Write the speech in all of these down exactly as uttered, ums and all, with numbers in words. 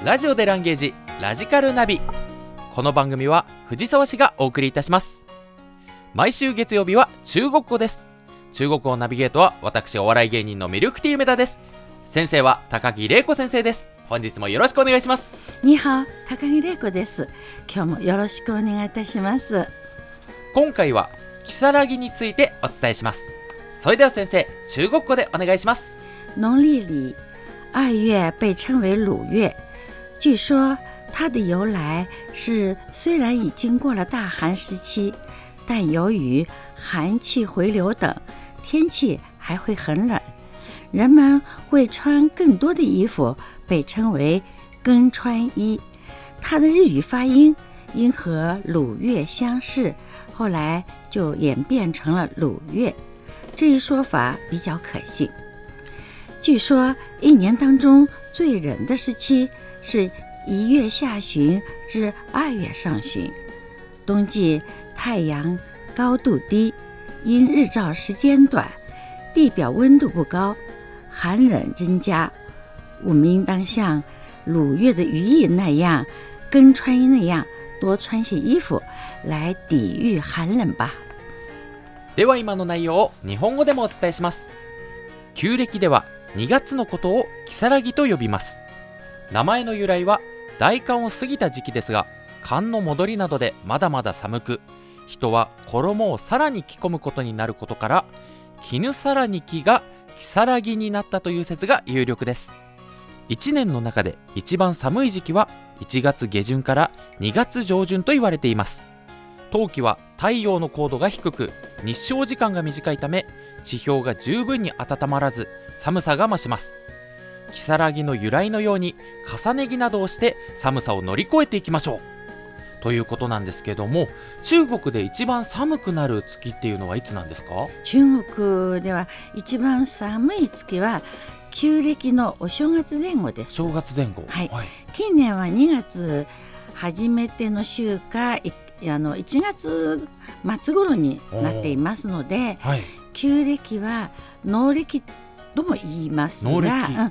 ラジオでランゲージラジカルナビ。この番組は藤沢市がお送りいたします。毎週月曜日は中国語です。中国語ナビゲートは私お笑い芸人のミルクティー梅田です。先生は高木玲子先生です。本日もよろしくお願いします。 にはお、高木玲子です。今日もよろしくお願いいたします。 今回は如月についてお伝えします。それでは先生、中国語でお願いします。 農历里二月被称为鲁月，据说它的由来是虽然已经过了大寒时期，但由于寒气回流等，天气还会很冷，人们会穿更多的衣服，被称为更穿衣。它的日语发音因和鲁月相似，后来就演变成了鲁月，这一说法比较可信。据说一年当中最冷的时期是一月下旬至二月上旬，冬季太阳高度低，因日照时间短，地表温度不高，寒冷增加。我们应当像鲁月的寓意那样，更穿衣那样多穿些衣服来抵御寒冷吧。 では今の内容を日本語でもお伝えします。旧暦ではにがつのことを如月と呼びます。名前の由来は大寒を過ぎた時期ですが、寒の戻りなどでまだまだ寒く、人は衣をさらに着込むことになることから、絹さらにきが如月になったという説が有力です。いちねんの中で一番寒い時期はいちがつげじゅんからにがつじょうじゅんと言われています。冬季は太陽の高度が低く、日照時間が短いため、地表が十分に温まらず寒さが増します。如月の由来のように重ね着などをして寒さを乗り越えていきましょうということなんですけども、中国で一番寒くなる月っていうのはいつなんですか？ 中国では一番寒い月は旧暦のお正月前後です。 正月前後、 はいはい、近年はにがつ初めての週かいあのいちがつ末頃になっていますので、はい、旧暦は農暦とも言いますが、うん、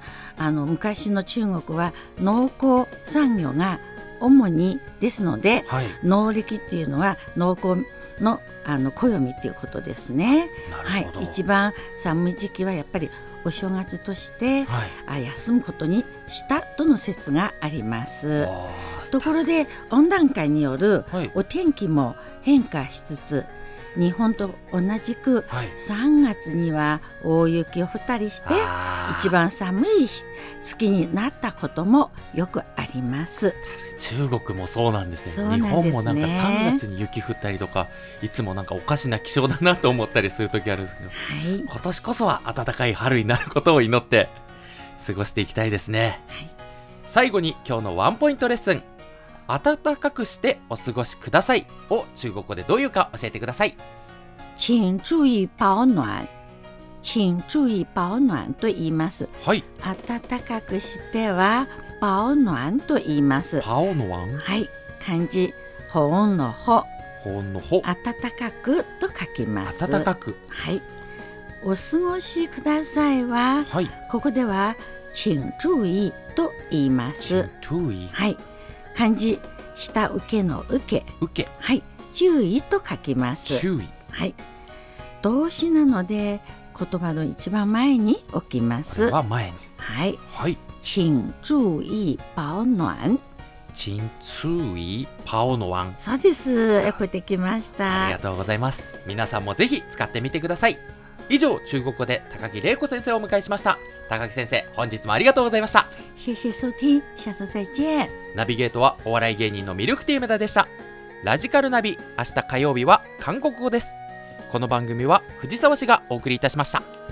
あの昔の中国は農耕産業が主にですので、はい、農暦っていうのは農耕 の, あの暦っていうことですね。はい、一番寒い時期はやっぱりお正月として、はい、あ休むことにしたとの説があります。ところで温暖化によるお天気も変化しつつ、はい、日本と同じくさんがつには大雪を降ったりして、はい、一番寒い月になったこともよくあります。 中国もそうなんですね。 そうなんですね。 日本もなんかさんがつに雪降ったりとか、いつもなんかおかしな気象だなと思ったりする時あるんですけど、はい、今年こそは暖かい春になることを祈って過ごしていきたいですね。はい、最後に今日のワンポイントレッスン、暖かくしてお過ごしくださいを中国語でどういうか教えてください。 請注意保暖、請注意保暖と言います。はい、暖かくしては保暖と言います。 保暖、 はい、漢字保温の保、 保温の保、 暖かくと書きます。 暖かく、 はい、お過ごしくださいは、はい、ここでは請注意と言います。 請注意、 はい、漢字下請けの受け、 受け、 はい、注意と書きます。 注意、 はい、動詞なので言葉の一番前に置きます。 これは前に、 はい、 はい、 請注意保暖、 請注意保暖、 そうです。よくできました。 ありがとうございます。皆さんもぜひ使ってみてください。以上、中国語で高木玲子先生をお迎えしました。高木先生、本日もありがとうございました。 謝謝收聽、下次再見。 ナビゲートはお笑い芸人のミルクティー梅田でした。ラジカルナビ、明日火曜日は韓国語です。この番組は藤沢市がお送りいたしました。